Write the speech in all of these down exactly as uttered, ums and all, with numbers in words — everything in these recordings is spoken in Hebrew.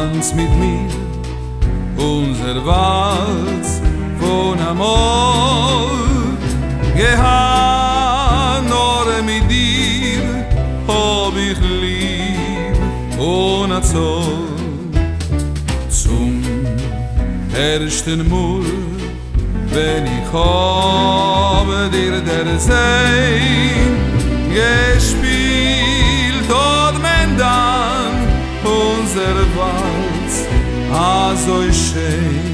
tanz mit mir unser Walz von Amor. Geha nur mit dir hab ich lieb ohne Zoll. Zum ersten Mal wenn ich habe dir der Sein gespielt hat man dann unser Walz also schön.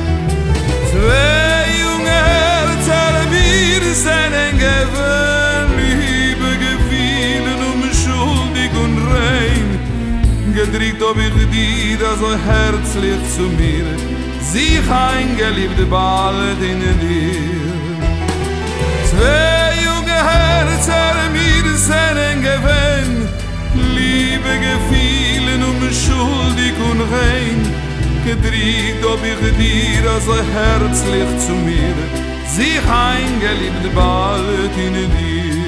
Zwei junge Herzen wir sind gewöhnt, Liebe gefielen unschuldig und rein. Gedrückt ob ich dir so herzlich zu mir, sich eingeliebt bald in dir. Zwei junge Herzen mir sind gewöhnt, Liebe gefielen unschuldig und rein. Gedrückt ob ich dir so herzlich zu mir, sich eingeliebt bald in dir.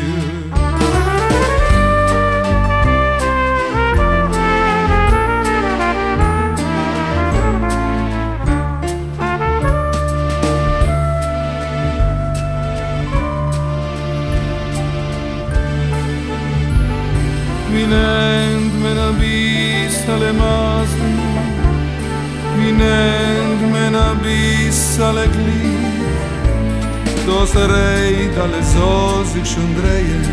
Wie nennt man ein Biss alle Maßen, wie nennt man ein Biss alle Glied, das reit alles so sich schon drehen,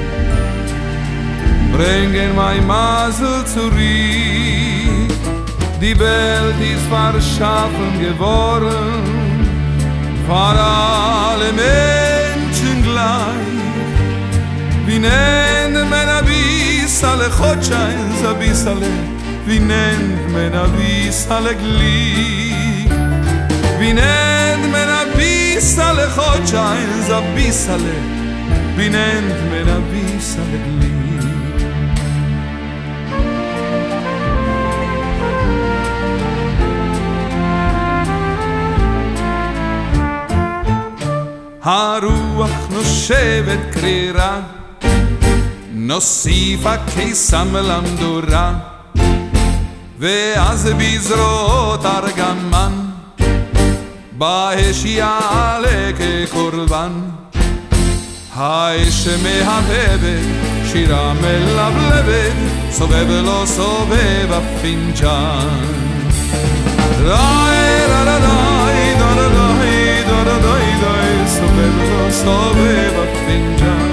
bringen mein Masel zurück. Die Welt ist verschaffen geworden, für alle Menschen gleich. Wie nennt man ein Biss alle Chotscheins, ein Biss alle, wie nennt man ein Biss alle Glied? Wie nennt man ein Biss alle Chotscheins, ein Biss alle, wie nennt man ein Biss alle Glied? Haruach noshevet krira, נוסיף הקיסם למדורה, ואז בזרועות ארגמן, באש יעלה כקורבן. האש מהבהבת, שירה מלבלבת, סובב לו סובב הפינג'ן. ראי רדאי דרדאי דרדאי דאי, סובב לו סובב הפינג'ן.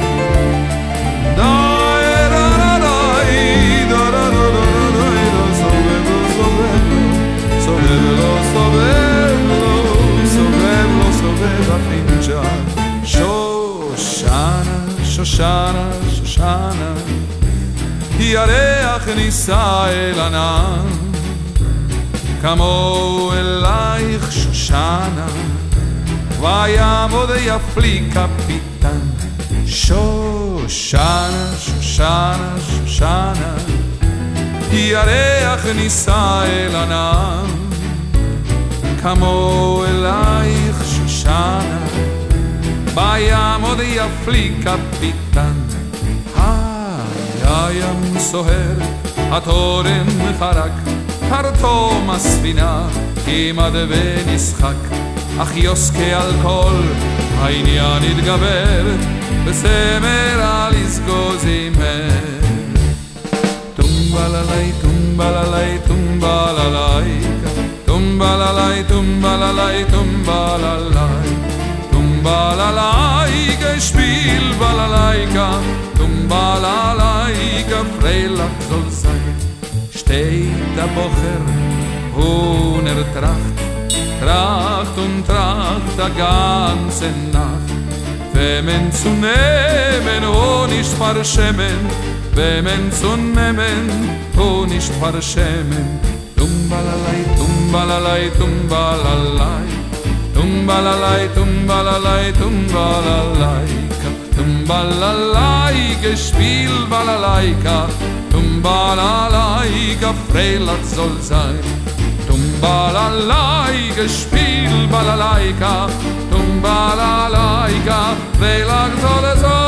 שושנה, שושנה, שושנה, ירח נישא אל ענן, כמו אלייך שושנה, ויעמוד יפלי קפיטן. שושנה, שושנה, שושנה, ירח נישא אל ענן, כמו אלייך שושנה, ויעמוד יפלי קפיטן. הים סוער, התורן חרק, הרתום הספינה כמעט ונשחק, אך יוסקי על כל העניין התגבר, בסמר על יסגוז זימר. טומבללי, טומבללי, טומבללי, טומבללי, טומבללי, טומבללי, טומבללי, gespiel balalaika, טומבללי, freilach soll sein. Steht der Bocher und er tracht, tracht und tracht der ganze Nacht. Wemmen zu nehmen und nicht verschämen, wemmen zu nehmen und nicht verschämen. Tumbalalai, tumbalalai, tumbalalai, tumbalalai, tumbalalai, tumbalalai, tumbalalai, gespielt balalaika, tumbalalaika, freilach soll sein. Tumbalalai, gespielt balalaika, tumbalalaika, freilach soll sein.